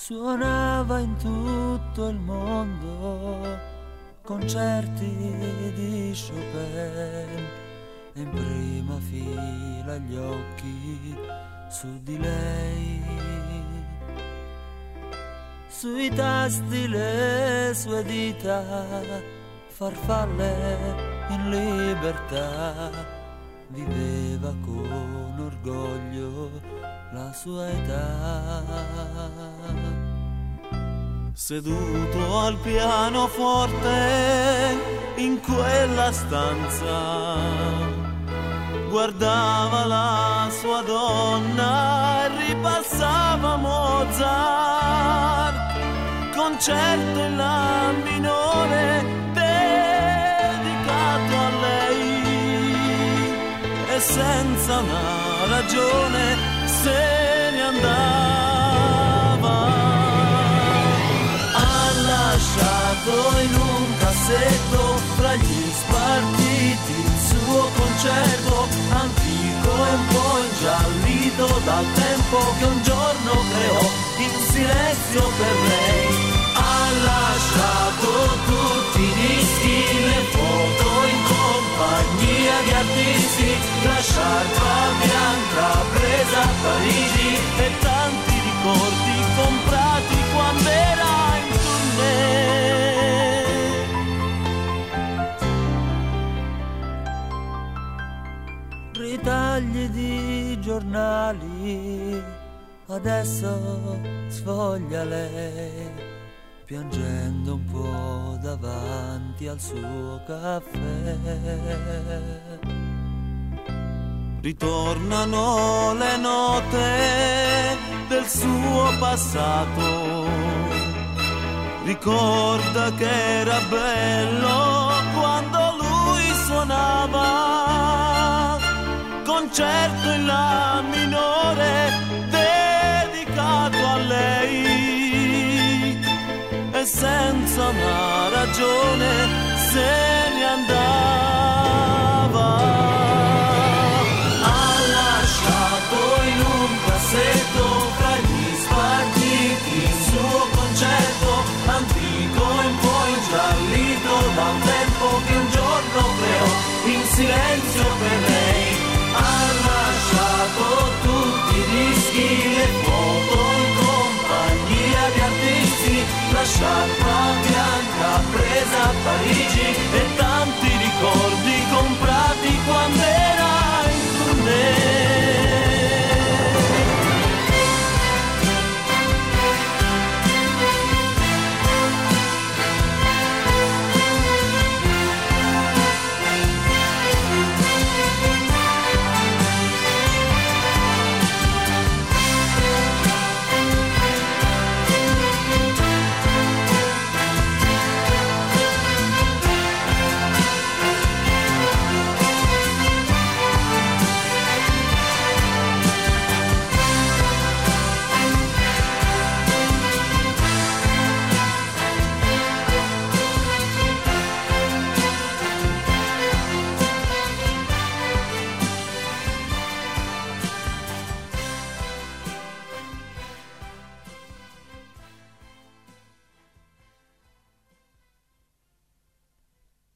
Suonava in tutto il mondo concerti di Chopin e in prima fila gli occhi su di lei. Sui tasti le sue dita, farfalle in libertà, viveva con orgoglio la sua età. Seduto al pianoforte in quella stanza, guardava la sua donna e ripassava Mozart, concerto in la minore dedicato a lei, e senza una ragione se ne andava. Ha lasciato in un cassetto fra gli spartiti il suo concerto antico e un po' ingiallito dal tempo che un giorno creò in silenzio per lei. Ha lasciato tutti i dischi, le foto in compagnia di artisti, la sciarpa bianca presa a Parigi e tanti ricordi comprati quando era in tournée. Ritagli di giornali, adesso sfoglia lei, piangendo un po' davanti al suo caffè. Ritornano le note del suo passato, ricorda che era bello quando lui suonava, concerto in la minore dedicato a lei, e senza una ragione se ne andava.